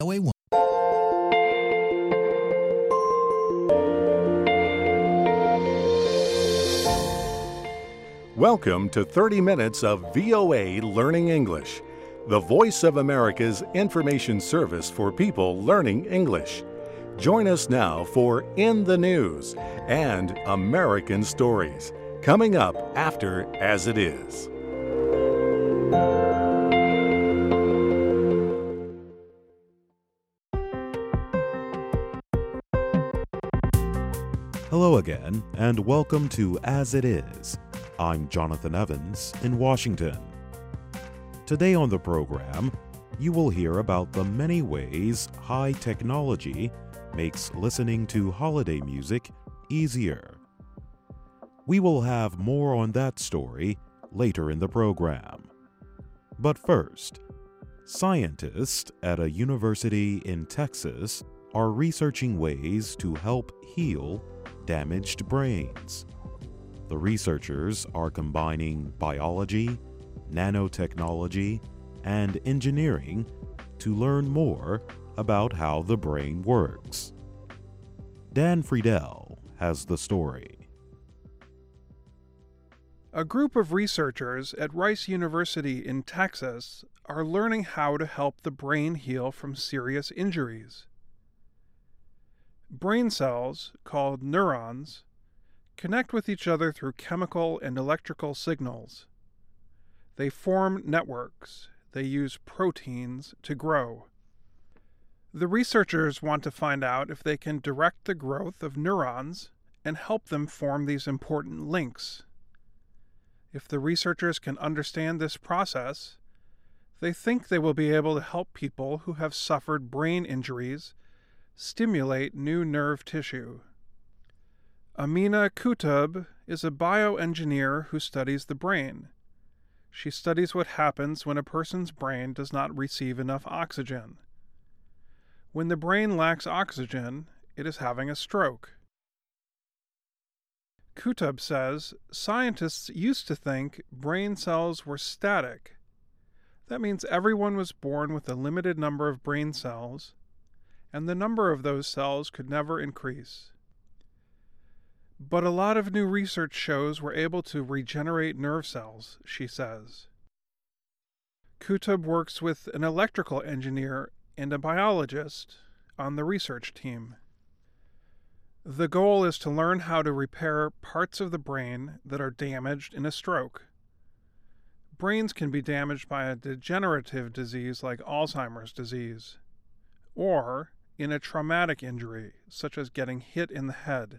VOA1. Welcome to 30 minutes of VOA Learning English, the voice of America's information service for people learning English. Join us now for In the News and American Stories, coming up after As It Is. Hello again, and welcome to As It Is. I'm Jonathan Evans in Washington. Today on the program, you will hear about the many ways high technology makes listening to holiday music easier. We will have more on that story later in the program. But first, scientists at a university in Texas are researching ways to help heal damaged brains. The researchers are combining biology, nanotechnology, and engineering to learn more about how the brain works. Dan Friedel has the story. A group of researchers at Rice University in Texas are learning how to help the brain heal from serious injuries. Brain cells, called neurons, connect with each other through chemical and electrical signals. They form networks. They use proteins to grow. The researchers want to find out if they can direct the growth of neurons and help them form these important links. If the researchers can understand this process, they think they will be able to help people who have suffered brain injuries stimulate new nerve tissue. Amina Kutub is a bioengineer who studies the brain. She studies what happens when a person's brain does not receive enough oxygen. When the brain lacks oxygen, it is having a stroke. Kutub says scientists used to think brain cells were static. That means everyone was born with a limited number of brain cells, and the number of those cells could never increase. But a lot of new research shows we're able to regenerate nerve cells, she says. Kutub works with an electrical engineer and a biologist on the research team. The goal is to learn how to repair parts of the brain that are damaged in a stroke. Brains can be damaged by a degenerative disease like Alzheimer's disease, or in a traumatic injury, such as getting hit in the head.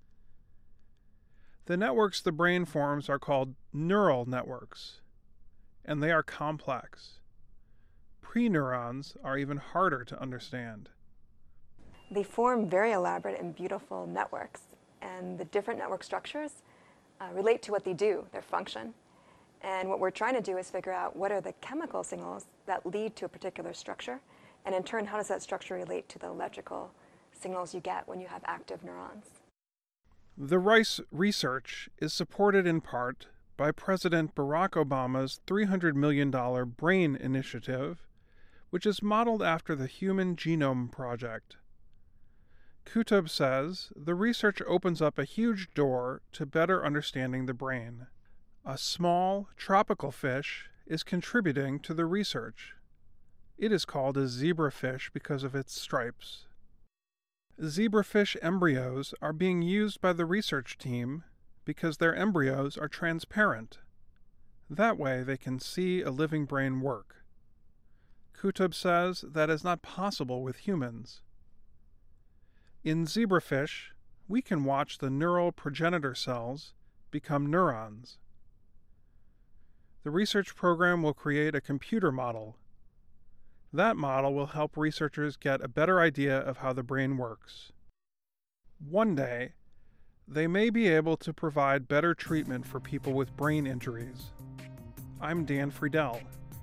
The networks the brain forms are called neural networks, and they are complex. Preneurons are even harder to understand. They form very elaborate and beautiful networks, and the different network structures relate to what they do, their function. And what we're trying to do is figure out what are the chemical signals that lead to a particular structure, and in turn, how does that structure relate to the electrical signals you get when you have active neurons? The Rice research is supported in part by President Barack Obama's $300 million BRAIN initiative, which is modeled after the Human Genome Project. Kutub says the research opens up a huge door to better understanding the brain. A small, tropical fish is contributing to the research. It is called a zebrafish because of its stripes. Zebrafish embryos are being used by the research team because their embryos are transparent. That way they can see a living brain work. Kutub says that is not possible with humans. In zebrafish, we can watch the neural progenitor cells become neurons. The research program will create a computer model. That model will help researchers get a better idea of how the brain works. One day, they may be able to provide better treatment for people with brain injuries. I'm Dan Friedel.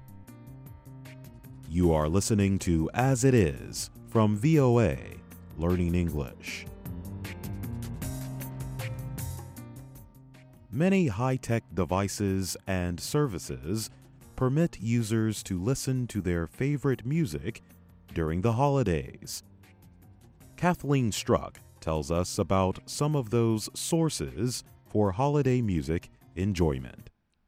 You are listening to As It Is from VOA Learning English. Many high-tech devices and services permit users to listen to their favorite music during the holidays. Kathleen Struck tells us about some of those sources for holiday music enjoyment.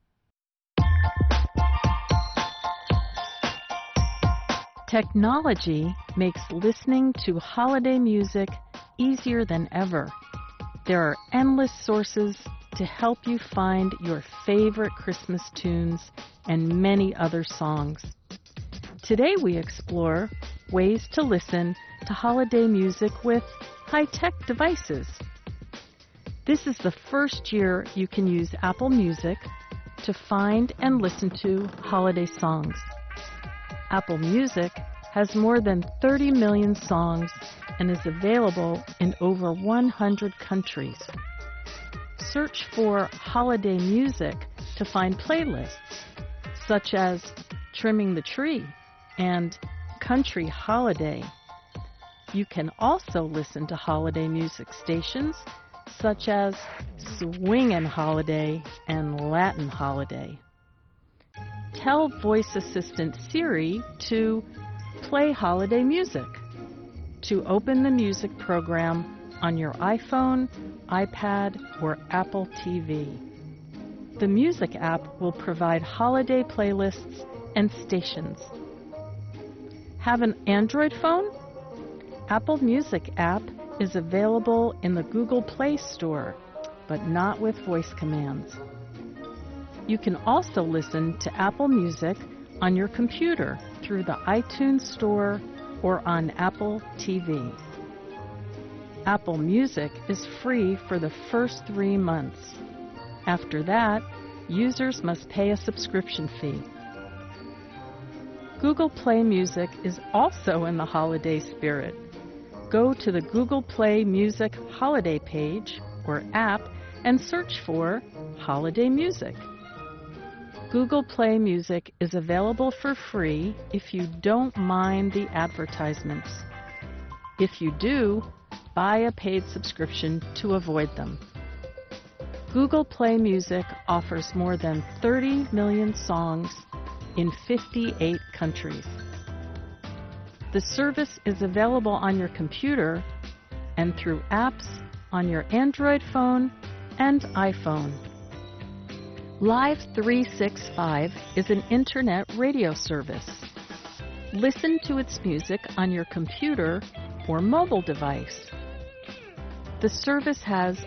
Technology makes listening to holiday music easier than ever. There are endless sources to help you find your favorite Christmas tunes and many other songs. Today we explore ways to listen to holiday music with high-tech devices. This is the first year you can use Apple Music to find and listen to holiday songs. Apple Music has more than 30 million songs and is available in over 100 countries. Search for holiday music to find playlists such as Trimming the Tree and Country Holiday. You can also listen to holiday music stations such as Swingin' Holiday and Latin Holiday. Tell voice assistant Siri to play holiday music. To open the music program on your iPhone, iPad, or Apple TV. The Music app will provide holiday playlists and stations. Have an Android phone? Apple Music app is available in the Google Play Store, but not with voice commands. You can also listen to Apple Music on your computer through the iTunes Store or on Apple TV. Apple Music is free for the first 3 months. After that, users must pay a subscription fee. Google Play Music is also in the holiday spirit. Go to the Google Play Music holiday page or app and search for holiday music. Google Play Music is available for free if you don't mind the advertisements. If you do, buy a paid subscription to avoid them. Google Play Music offers more than 30 million songs in 58 countries. The service is available on your computer and through apps on your Android phone and iPhone. Live 365 is an internet radio service. Listen to its music on your computer or mobile device. The service has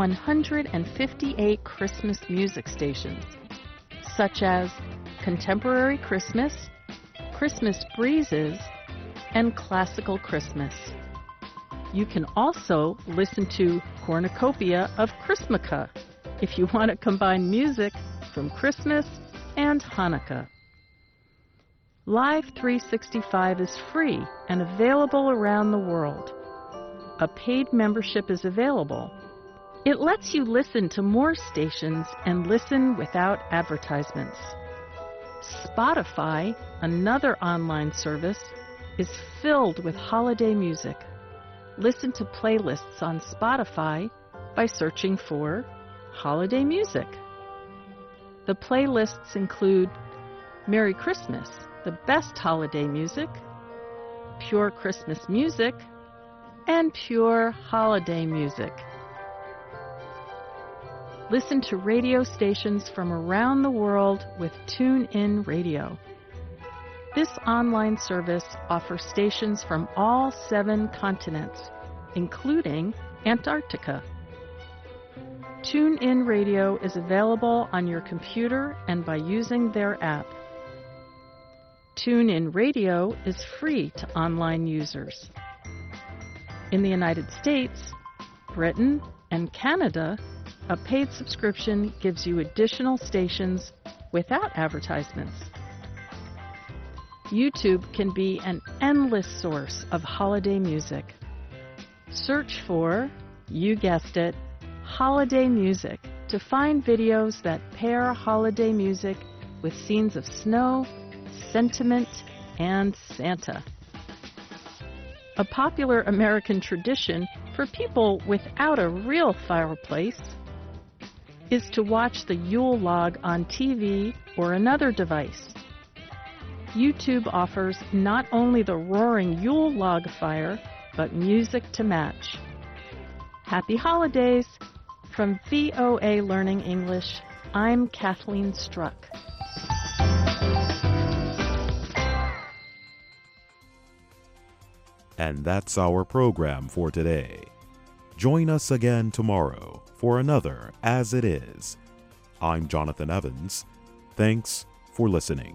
158 Christmas music stations, such as Contemporary Christmas, Christmas Breezes, and Classical Christmas. You can also listen to Cornucopia of Chrismukkah if you want to combine music from Christmas and Hanukkah. Live 365 is free and available around the world. A paid membership is available. It lets you listen to more stations and listen without advertisements. Spotify, another online service, is filled with holiday music. Listen to playlists on Spotify by searching for holiday music. The playlists include Merry Christmas, the best holiday music, Pure Christmas Music, and Pure Holiday Music. Listen to radio stations from around the world with TuneIn Radio. This online service offers stations from all 7 continents, including Antarctica. TuneIn Radio is available on your computer and by using their app. TuneIn Radio is free to online users. In the United States, Britain, and Canada, a paid subscription gives you additional stations without advertisements. YouTube can be an endless source of holiday music. Search for, you guessed it, holiday music to find videos that pair holiday music with scenes of snow, sentiment, and Santa. A popular American tradition for people without a real fireplace is to watch the Yule log on TV or another device. YouTube offers not only the roaring Yule log fire, but music to match. Happy holidays! From VOA Learning English, I'm Kathleen Struck. And that's our program for today. Join us again tomorrow for another As It Is. I'm Jonathan Evans. Thanks for listening.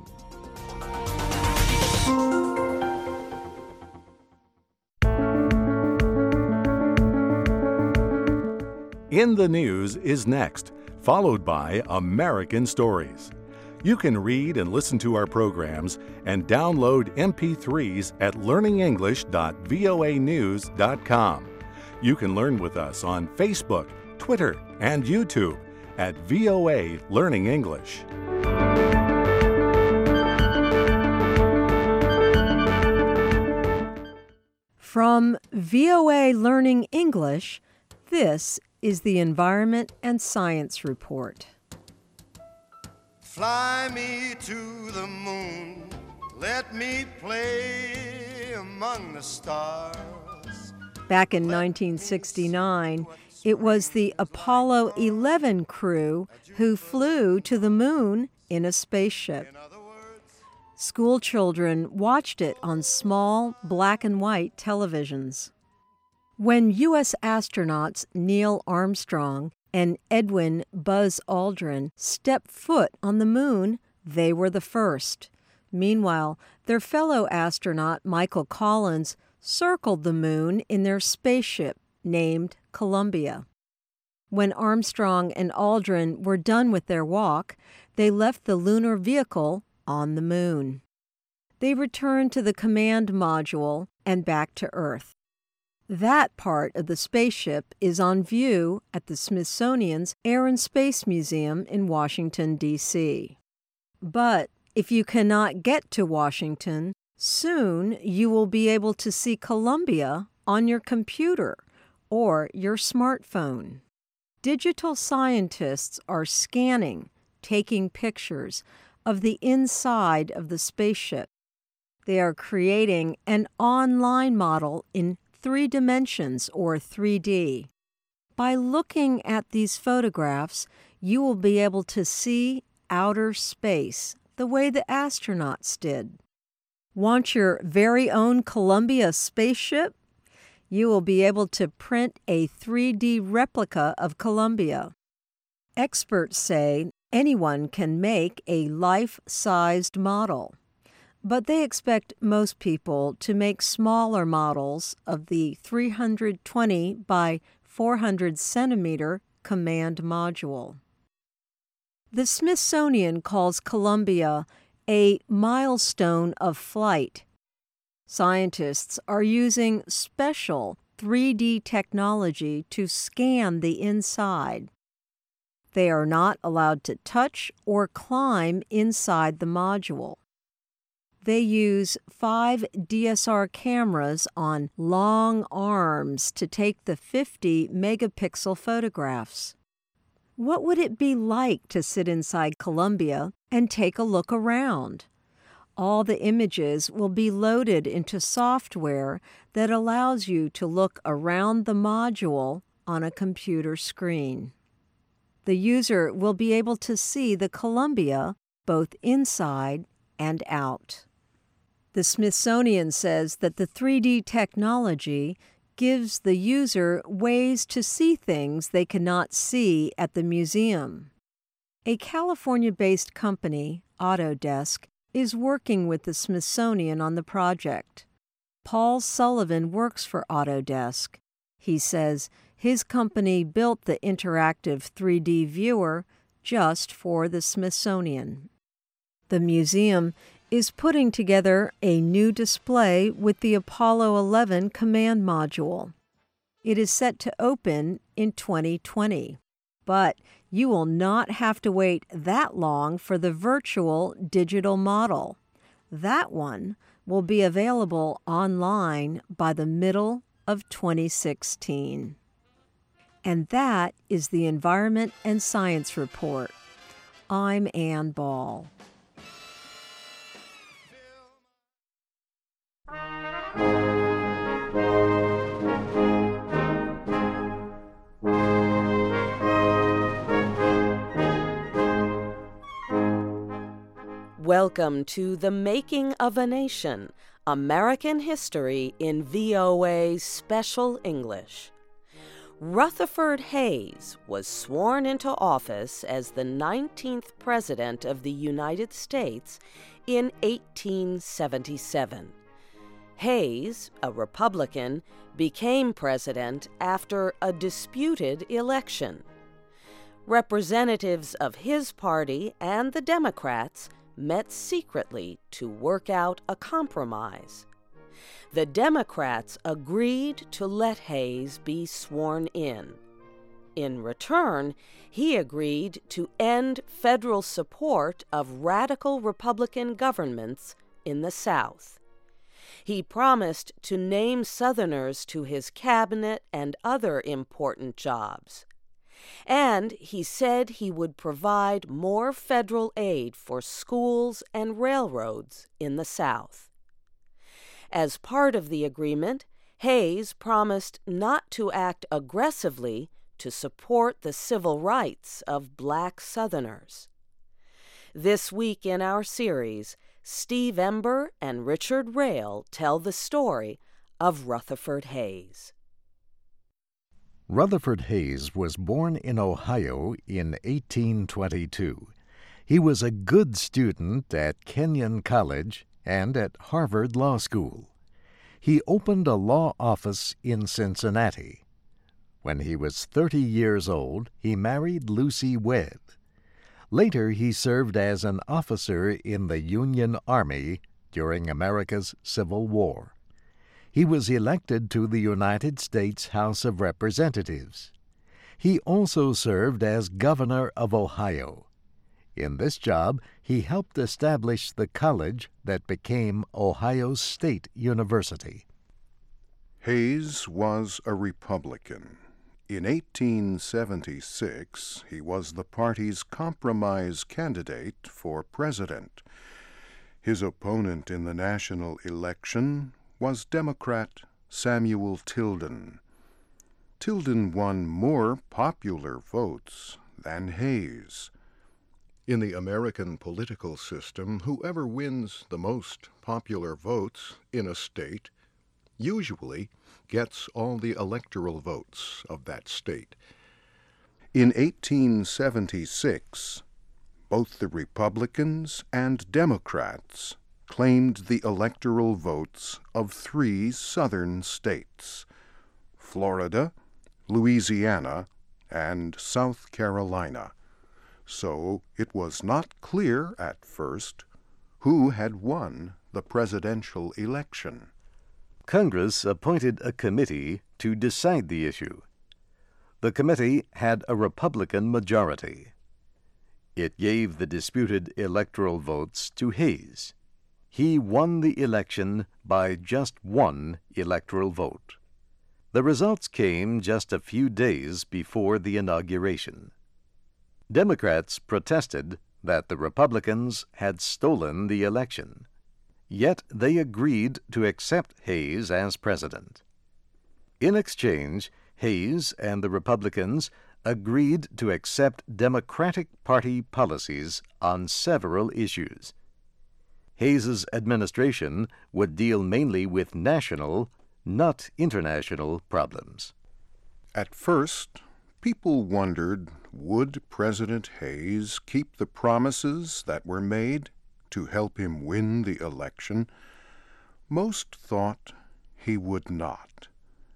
In the News is next, followed by American Stories. You can read and listen to our programs and download MP3s at learningenglish.voanews.com. You can learn with us on Facebook, Twitter, and YouTube at VOA Learning English. From VOA Learning English, this is the Environment and Science Report. Fly me to the moon, let me play among the stars. Back in 1969, it was the Apollo 11 crew who flew to the moon in a spaceship. School children watched it on small black and white televisions. When U.S. astronauts Neil Armstrong and Edwin Buzz Aldrin stepped foot on the moon, they were the first. Meanwhile, their fellow astronaut Michael Collins circled the moon in their spaceship named Columbia. When Armstrong and Aldrin were done with their walk, they left the lunar vehicle on the moon. They returned to the command module and back to Earth. That part of the spaceship is on view at the Smithsonian's Air and Space Museum in Washington, D.C. But if you cannot get to Washington, soon you will be able to see Columbia on your computer or your smartphone. Digital scientists are scanning, taking pictures of the inside of the spaceship. They are creating an online model in 3 dimensions or 3D. By looking at these photographs, you will be able to see outer space the way the astronauts did. Want your very own Columbia spaceship? You will be able to print a 3D replica of Columbia. Experts say anyone can make a life-sized model, but they expect most people to make smaller models of the 320 by 400 centimeter command module. The Smithsonian calls Columbia a milestone of flight. Scientists are using special 3D technology to scan the inside. They are not allowed to touch or climb inside the module. They use 5 DSR cameras on long arms to take the 50-megapixel photographs. What would it be like to sit inside Columbia and take a look around? All the images will be loaded into software that allows you to look around the module on a computer screen. The user will be able to see the Columbia both inside and out. The Smithsonian says that the 3D technology gives the user ways to see things they cannot see at the museum. A California-based company, Autodesk, is working with the Smithsonian on the project. Paul Sullivan works for Autodesk. He says his company built the interactive 3D viewer just for the Smithsonian. The museum is putting together a new display with the Apollo 11 command module. It is set to open in 2020, but you will not have to wait that long for the virtual digital model. That one will be available online by the middle of 2016. And that is the Environment and Science Report. I'm Ann Ball. Welcome to The Making of a Nation, American History in VOA Special English. Rutherford Hayes was sworn into office as the 19th President of the United States in 1877. Hayes, a Republican, became president after a disputed election. Representatives of his party and the Democrats met secretly to work out a compromise. The Democrats agreed to let Hayes be sworn in. In return, he agreed to end federal support of radical Republican governments in the South. He promised to name Southerners to his cabinet and other important jobs. And he said he would provide more federal aid for schools and railroads in the South. As part of the agreement, Hayes promised not to act aggressively to support the civil rights of Black Southerners. This week in our series, Steve Ember and Richard Rail tell the story of Rutherford Hayes. Rutherford Hayes was born in Ohio in 1822. He was a good student at Kenyon College and at Harvard Law School. He opened a law office in Cincinnati. When he was 30 years old, he married Lucy Webb. Later, he served as an officer in the Union Army during America's Civil War. He was elected to the United States House of Representatives. He also served as governor of Ohio. In this job, he helped establish the college that became Ohio State University. Hayes was a Republican. In 1876, he was the party's compromise candidate for president. His opponent in the national election was Democrat Samuel Tilden. Tilden won more popular votes than Hayes. In the American political system, whoever wins the most popular votes in a state usually gets all the electoral votes of that state. In 1876, both the Republicans and Democrats claimed the electoral votes of 3 southern states, Florida, Louisiana, and South Carolina. So it was not clear at first who had won the presidential election. Congress appointed a committee to decide the issue. The committee had a Republican majority. It gave the disputed electoral votes to Hayes. He won the election by just 1 electoral vote. The results came just a few days before the inauguration. Democrats protested that the Republicans had stolen the election, yet they agreed to accept Hayes as president. In exchange, Hayes and the Republicans agreed to accept Democratic Party policies on several issues. Hayes's administration would deal mainly with national, not international problems. At first, people wondered, would President Hayes keep the promises that were made to help him win the election? Most thought he would not.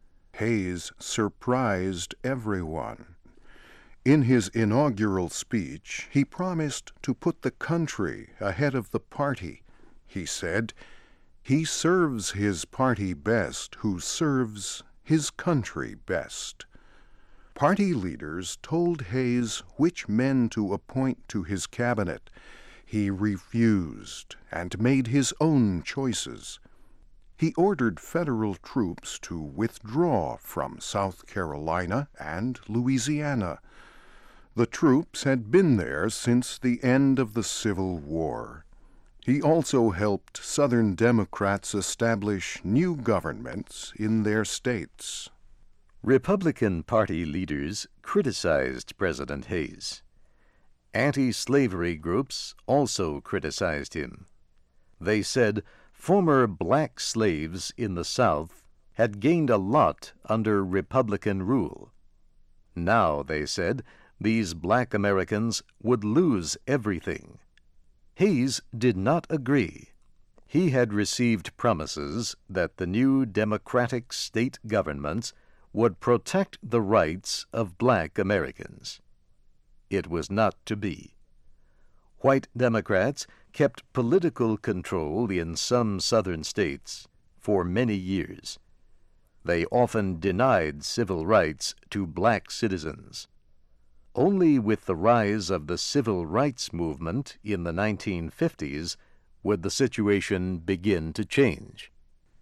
Hayes surprised everyone. In his inaugural speech, he promised to put the country ahead of the party. He said, "He serves his party best who serves his country best." Party leaders told Hayes which men to appoint to his cabinet. He refused and made his own choices. He ordered federal troops to withdraw from South Carolina and Louisiana. The troops had been there since the end of the Civil War. He also helped Southern Democrats establish new governments in their states. Republican Party leaders criticized President Hayes. Anti-slavery groups also criticized him. They said former black slaves in the South had gained a lot under Republican rule. Now, they said, these black Americans would lose everything. Hayes did not agree. He had received promises that the new Democratic state governments would protect the rights of black Americans. It was not to be. White Democrats kept political control in some southern states for many years. They often denied civil rights to black citizens. Only with the rise of the civil rights movement in the 1950s would the situation begin to change.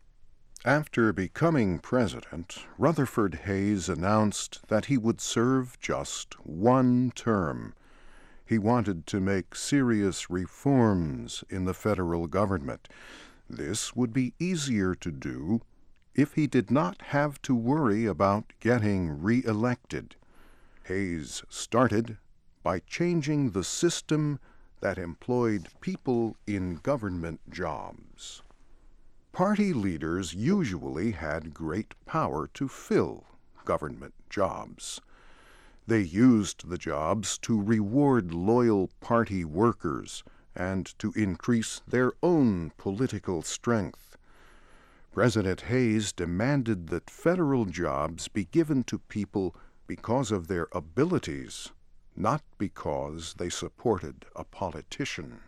After becoming president, Rutherford Hayes announced that he would serve just one term. He wanted to make serious reforms in the federal government. This would be easier to do if he did not have to worry about getting re-elected. Hayes started by changing the system that employed people in government jobs. Party leaders usually had great power to fill government jobs. They used the jobs to reward loyal party workers and to increase their own political strength. President Hayes demanded that federal jobs be given to people because of their abilities, not because they supported a politician.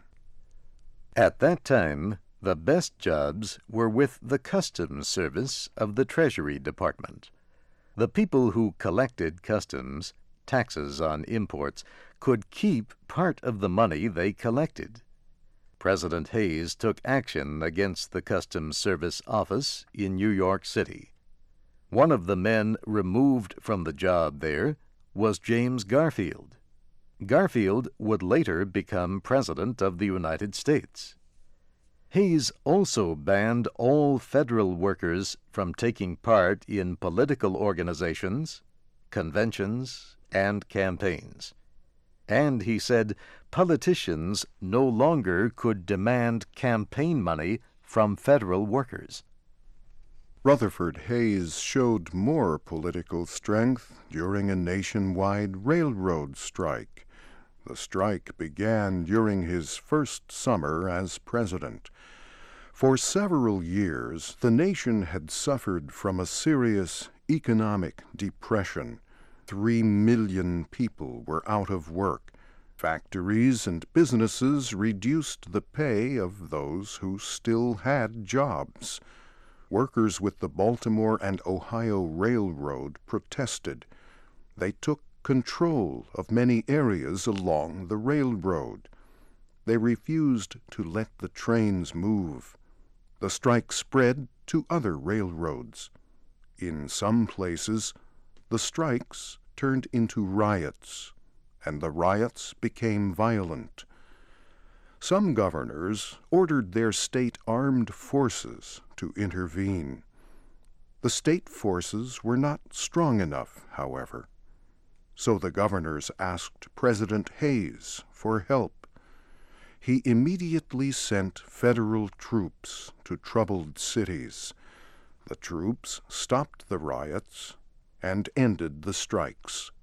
At that time, the best jobs were with the Customs Service of the Treasury Department. The people who collected customs, taxes on imports, could keep part of the money they collected. President Hayes took action against the Customs Service office in New York City. One of the men removed from the job there was James Garfield. Garfield would later become President of the United States. Hayes also banned all federal workers from taking part in political organizations, conventions, and campaigns. And he said politicians no longer could demand campaign money from federal workers. Rutherford Hayes showed more political strength during a nationwide railroad strike. The strike began during his first summer as president. For several years, the nation had suffered from a serious economic depression. 3 million people were out of work. Factories and businesses reduced the pay of those who still had jobs. Workers with the Baltimore and Ohio Railroad protested. They took control of many areas along the railroad. They refused to let the trains move. The strike spread to other railroads. In some places, the strikes turned into riots, and the riots became violent. Some governors ordered their state armed forces to intervene. The state forces were not strong enough, however. So the governors asked President Hayes for help. He immediately sent federal troops to troubled cities. The troops stopped the riots and ended the strikes.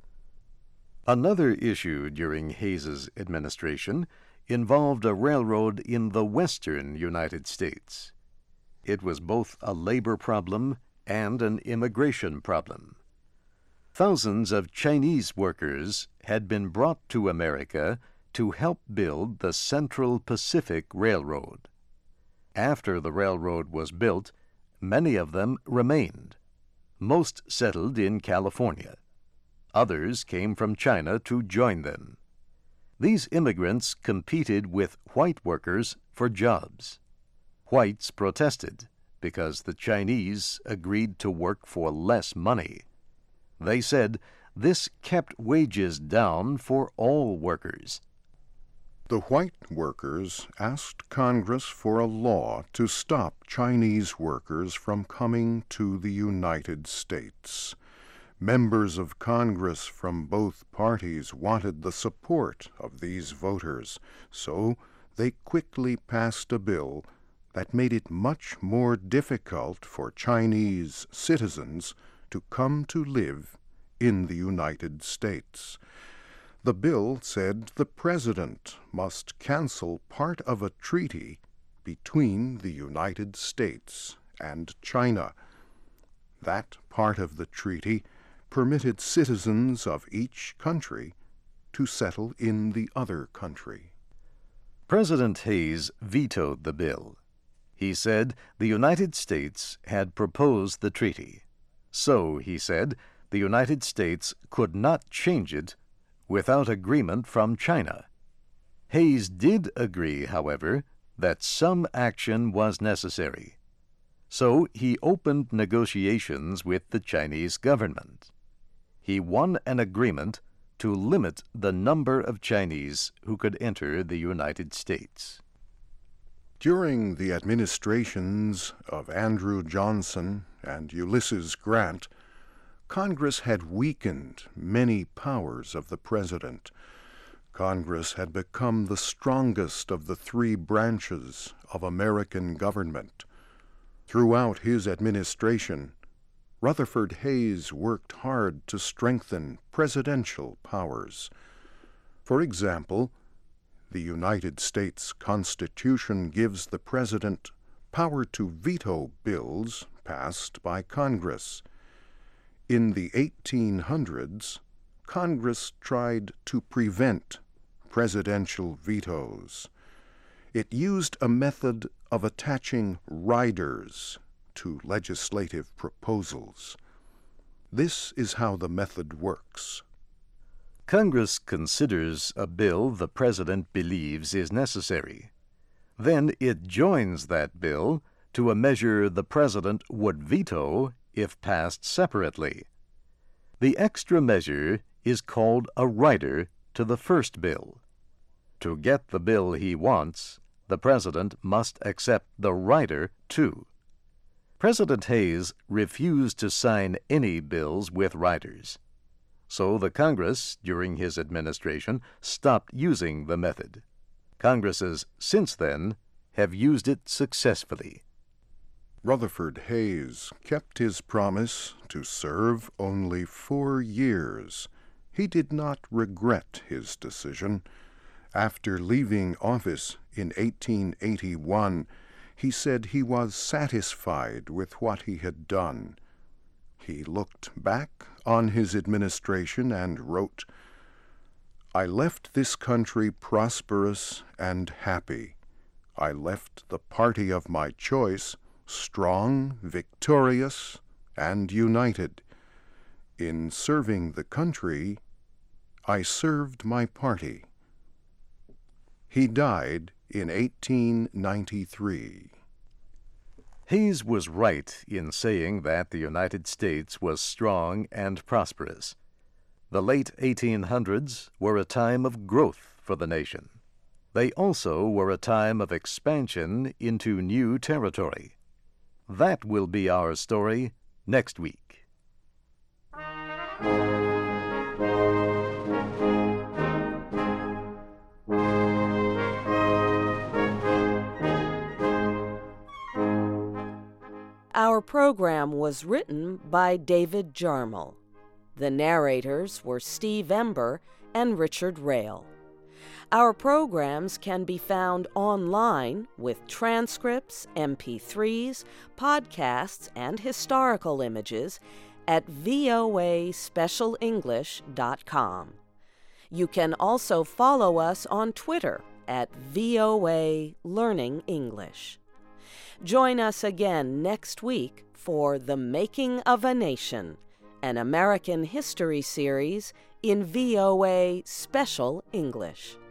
Another issue during Hayes's administration involved a railroad in the western United States. It was both a labor problem and an immigration problem. Thousands of Chinese workers had been brought to America to help build the Central Pacific Railroad. After the railroad was built, many of them remained. Most settled in California. Others came from China to join them. These immigrants competed with white workers for jobs. Whites protested because the Chinese agreed to work for less money. They said this kept wages down for all workers. The white workers asked Congress for a law to stop Chinese workers from coming to the United States. Members of Congress from both parties wanted the support of these voters, so they quickly passed a bill that made it much more difficult for Chinese citizens to come to live in the United States. The bill said the president must cancel part of a treaty between the United States and China. That part of the treaty permitted citizens of each country to settle in the other country. President Hayes vetoed the bill. He said the United States had proposed the treaty. So, he said, the United States could not change it without agreement from China. Hayes did agree, however, that some action was necessary. So he opened negotiations with the Chinese government. He won an agreement to limit the number of Chinese who could enter the United States. During the administrations of Andrew Johnson and Ulysses Grant, Congress had weakened many powers of the president. Congress had become the strongest of the three branches of American government. Throughout his administration, Rutherford Hayes worked hard to strengthen presidential powers. For example, the United States Constitution gives the president power to veto bills passed by Congress. In the 1800s, Congress tried to prevent presidential vetoes. It used a method of attaching riders to legislative proposals. This is how the method works. Congress considers a bill the president believes is necessary. Then it joins that bill to a measure the president would veto if passed separately. The extra measure is called a rider to the first bill. To get the bill he wants, the president must accept the rider too. President Hayes refused to sign any bills with riders. So the Congress, during his administration, stopped using the method. Congresses since then have used it successfully. Rutherford Hayes kept his promise to serve only 4 years. He did not regret his decision. After leaving office in 1881, he said he was satisfied with what he had done. He looked back on his administration and wrote, "I left this country prosperous and happy. I left the party of my choice strong, victorious, and united. In serving the country, I served my party." He died in 1893. Hayes was right in saying that the United States was strong and prosperous. The late 1800s were a time of growth for the nation. They also were a time of expansion into new territory. That will be our story next week. Our program was written by David Jarmel. The narrators were Steve Ember and Richard Rail. Our programs can be found online with transcripts, MP3s, podcasts, and historical images at voaspecialenglish.com. You can also follow us on Twitter at VOA Learning English. Join us again next week for The Making of a Nation, an American history series in VOA Special English.